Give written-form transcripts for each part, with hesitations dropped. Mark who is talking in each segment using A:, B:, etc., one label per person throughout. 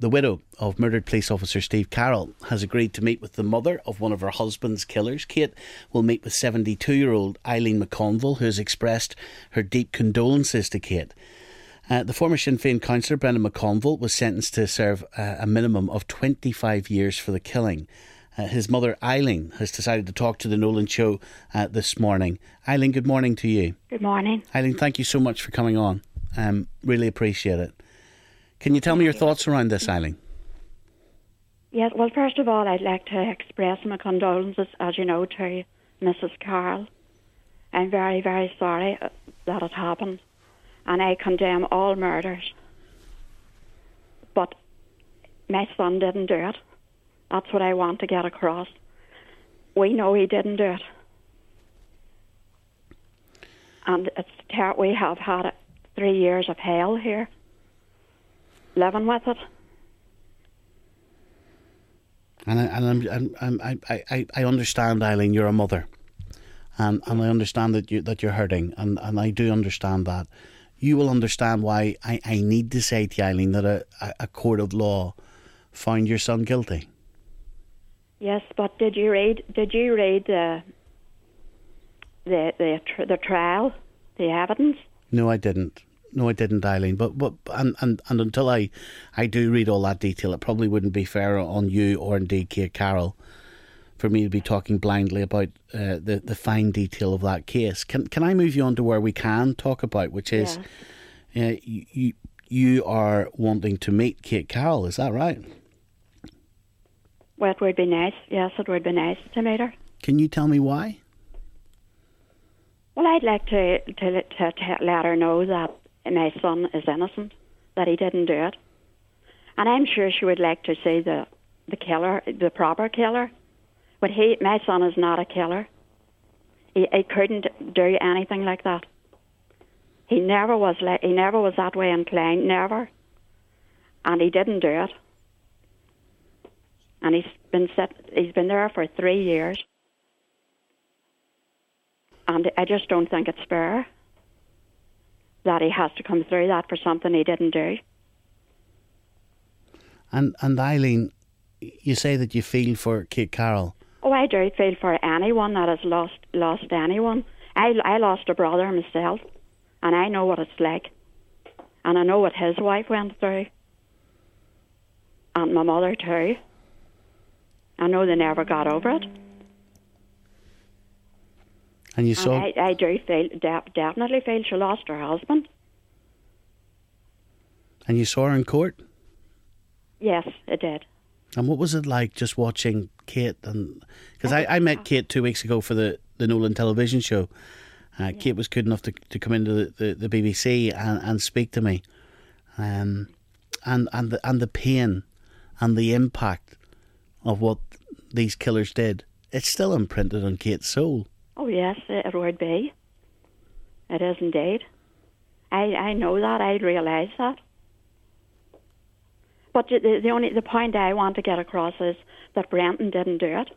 A: The widow of murdered police officer Steve Carroll has agreed to meet with the mother of one of her husband's killers. Kate will meet with 72-year-old Eileen McConville, who has expressed her deep condolences to Kate. The former Sinn Féin councillor Brendan McConville was sentenced to serve a minimum of 25 years for the killing. His mother Eileen has decided to talk to the Nolan Show this morning. Eileen, good morning to you.
B: Good morning.
A: Eileen, thank you so much for coming on. Really appreciate it. Can you tell me your thoughts around this, Eileen?
B: Yes, well, first of all, I'd like to express my condolences, as you know, to Mrs. Carroll. I'm very, very sorry that it happened, and I condemn all murders. But my son didn't do it. That's what I want to get across. We know he didn't do it. And we have had 3 years of hell here, living with it.
A: And I understand, Eileen, you're a mother, and I understand that you're hurting, and I do understand that. You will understand why I need to say to you, Eileen, that a court of law found your son guilty.
B: Yes, but did you read the trial, the evidence?
A: No, I didn't. No, I didn't, Eileen. But until I do read all that detail, it probably wouldn't be fair on you or indeed Kate Carroll for me to be talking blindly about the fine detail of that case. Can I move you on to where we can talk about, which is you are wanting to meet Kate Carroll, is that right?
B: Well, it would be nice. Yes, it would be nice to meet her.
A: Can you tell me why?
B: Well, I'd like to let her know that my son is innocent, that he didn't do it. And I'm sure she would like to see the killer, the proper killer. But my son is not a killer. He couldn't do anything like that. He never was that way inclined, never. And he didn't do it. And he's been there for 3 years. And I just don't think it's fair that he has to come through that for something he didn't do. And
A: Eileen, you say that you feel for Kate Carroll.
B: Oh, I do feel for anyone that has lost anyone. I lost a brother myself, and I know what it's like. And I know what his wife went through. And my mother too. I know they never got over it.
A: And you saw...
B: I do definitely feel she lost her husband.
A: And you saw her in court?
B: Yes, I did.
A: And what was it like just watching Kate? Because I met Kate 2 weeks ago for the Nolan television show. Kate was good enough to come into the BBC and speak to me. And the pain and the impact of what these killers did, it's still imprinted on Kate's soul. Oh yes,
B: it would be. It is indeed. I know that. I realise that. But the point I want to get across is that Brenton didn't do it.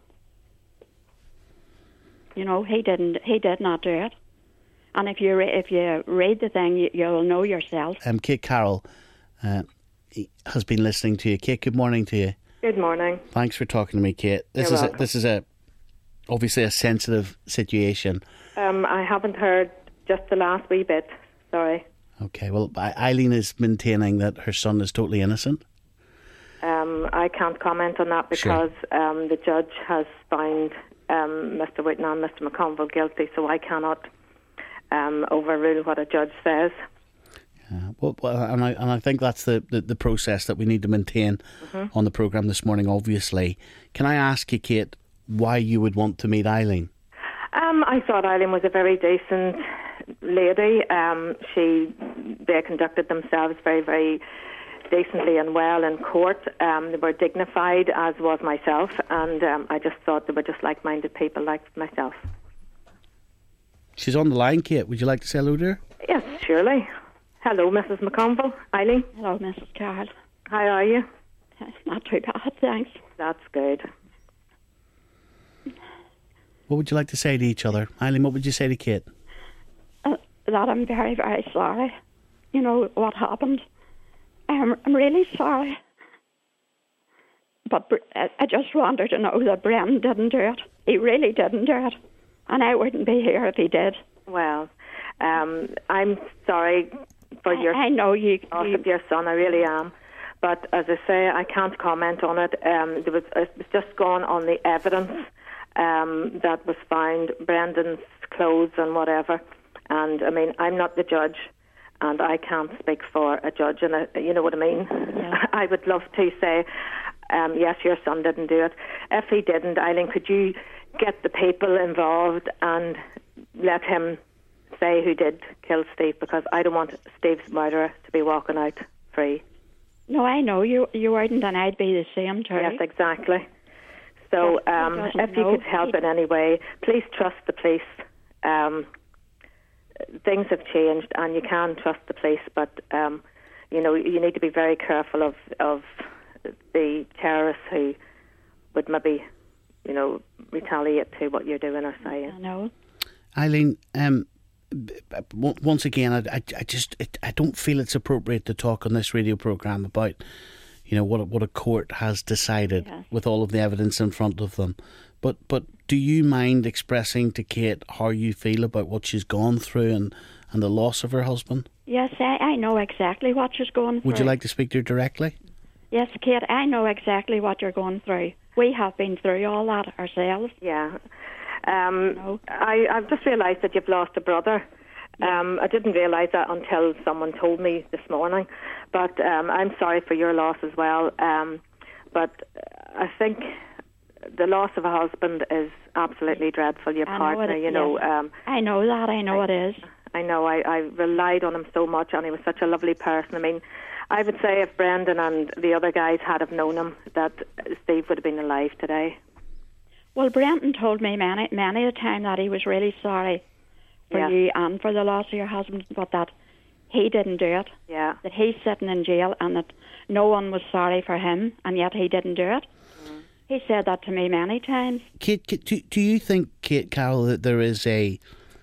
B: You know, he did not do it. And if you read the thing, you'll know yourself.
A: Kate Carroll has been listening to you. Kate, good morning to you.
C: Good morning.
A: Thanks for talking to me, Kate. This is obviously a sensitive situation.
C: I haven't heard just the last wee bit. Sorry.
A: Okay. Well, Eileen is maintaining that her son is totally innocent.
C: I can't comment on that because the judge has found Mr. Whitten and Mr. McConville guilty, so I cannot overrule what a judge says.
A: And I think that's the process that we need to maintain on the programme this morning, obviously. Can I ask you, Kate, why you would want to meet Eileen?
C: I thought Eileen was a very decent lady. They conducted themselves very, very decently and well in court. They were dignified, as was myself, and I just thought they were just like-minded people like myself.
A: She's on the line, Kate. Would you like to say hello to her?
C: Yes, surely. Hello, Mrs. McConville. Eileen.
B: Hello, Mrs. Carroll.
C: How are you?
B: Not too bad, thanks.
C: That's good.
A: What would you like to say to each other? Eileen, what would you say to Kate?
B: That I'm very, very sorry. You know what happened. I'm really sorry. But I just want her to know that Brendan didn't do it. He really didn't do it. And I wouldn't be here if he did.
C: Well, I'm sorry for your
B: I know you
C: loss of your son, I really am. But as I say, I can't comment on it. It's just gone on the evidence that was found, Brendan's clothes and whatever. And, I mean, I'm not the judge, and I can't speak for a judge, and you know what I mean?
B: Yeah.
C: I would love to say, yes, your son didn't do it. If he didn't, Eileen, could you get the people involved and let him say who did kill Steve? Because I don't want Steve's murderer to be walking out free.
B: No, I know you wouldn't, and I'd be the same too.
C: Yes, exactly. So if you could help in any way, please trust the police. Things have changed, and you can trust the police, but you know, you need to be very careful of the terrorists who would maybe, you know, retaliate to what you're doing or saying.
B: I know.
A: Eileen, once again, I don't feel it's appropriate to talk on this radio programme about, you know, what a court has decided with all of the evidence in front of them. But do you mind expressing to Kate how you feel about what she's gone through and the loss of her husband?
B: Yes, I know exactly what she's going through.
A: Would you like to speak to her directly?
B: Yes, Kate, I know exactly what you're going through. We have been through all that ourselves.
C: Yeah. I've just realised that you've lost a brother. I didn't realise that until someone told me this morning. But I'm sorry for your loss as well. But I think the loss of a husband is absolutely dreadful. Your partner, you know.
B: I know that. I know it is.
C: I know. I relied on him so much, and he was such a lovely person. I mean, I would say if Brendan and the other guys had have known him, that Steve would have been alive today.
B: Well, Brendan told me many a time that he was really sorry for you and for the loss of your husband, but that he didn't do it.
C: Yeah. That
B: he's sitting in jail and that no one was sorry for him, and yet he didn't do it. Mm. He said that to me many times.
A: Kate, do you think, Kate Carroll, that there is a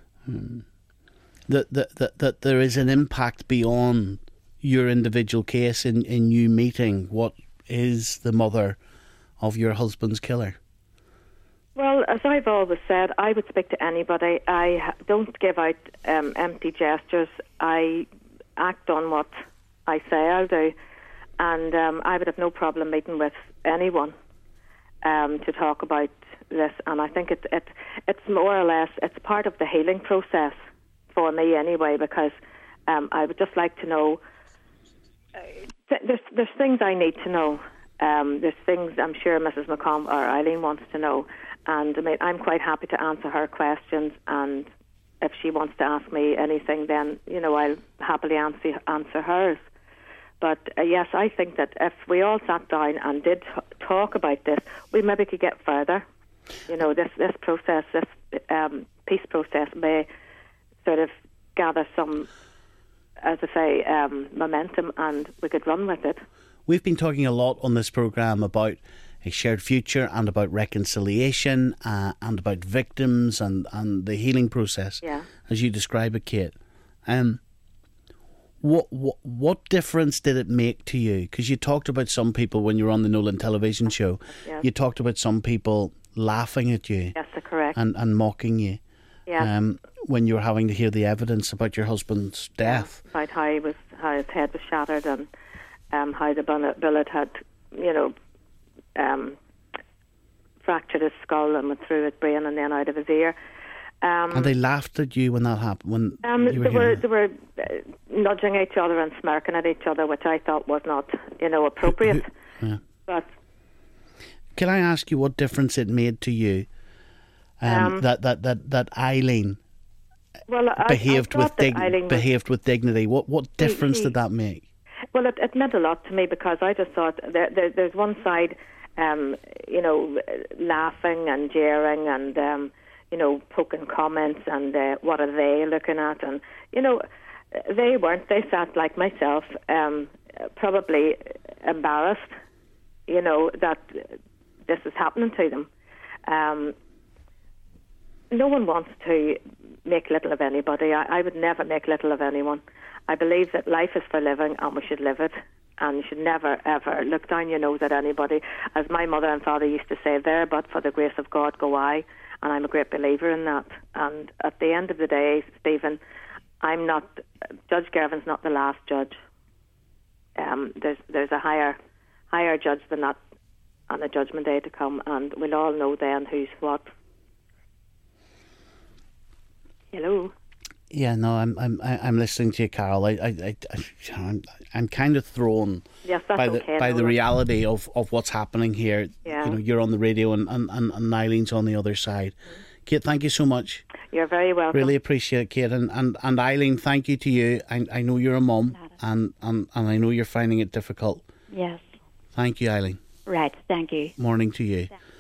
A: that there is an impact beyond your individual case in you meeting what is the mother of your husband's killer?
C: Well, as I've always said, I would speak to anybody. I don't give out empty gestures. I act on what I say I'll do. And I would have no problem meeting with anyone to talk about this. And I think it's more or less, it's part of the healing process for me anyway, because I would just like to know, there's things I need to know. There's things I'm sure Mrs. McComb or Eileen wants to know. And I mean, I'm quite happy to answer her questions, and if she wants to ask me anything, then, you know, I'll happily answer hers. But yes, I think that if we all sat down and did talk about this, we maybe could get further. You know, this process, this peace process may sort of gather some, as I say, momentum, and we could run with it.
A: We've been talking a lot on this programme about a shared future and about reconciliation and about victims and the healing process, as you describe it, Kate. What difference did it make to you? Because you talked about some people when you were on the Nolan television show. Yes. You talked about some people laughing at you.
C: Yes, that's correct.
A: And mocking you.
C: Yes.
A: When you were having to hear the evidence about your husband's death.
C: About how his head was shattered and how the bullet had, you know, fractured his skull and went through his brain and then out of his ear.
A: And they laughed at you when that happened.
C: They were nudging each other and smirking at each other, which I thought was not, you know, appropriate.
A: Yeah.
C: But
A: can I ask you what difference it made to you that Eileen behaved with dignity? What difference did that make?
C: Well, it meant a lot to me, because I just thought there's one side, you know, laughing and jeering and, you know, poking comments and what are they looking at? And, you know, they weren't. They sat like myself, probably embarrassed, you know, that this is happening to them. No one wants to make little of anybody. I would never make little of anyone. I believe that life is for living and we should live it. And you should never, ever look down your nose at anybody. As my mother and father used to say, there but for the grace of God go I. And I'm a great believer in that. And at the end of the day, Stephen, Judge Gervin's not the last judge. There's a higher judge than that on the judgment day to come, and we'll all know then who's what. Hello.
A: Yeah, no, I'm listening to you, Carol. I'm kind of thrown by the reality of what's happening here.
C: Yeah.
A: You know, you're on the radio and Eileen's on the other side. Kate, thank you so much.
C: You're very welcome.
A: Really appreciate it, Kate. And Eileen, thank you to you. I know you're a mum, and I know you're finding it difficult.
B: Yes.
A: Thank you, Eileen.
B: Right, thank you.
A: Morning to you.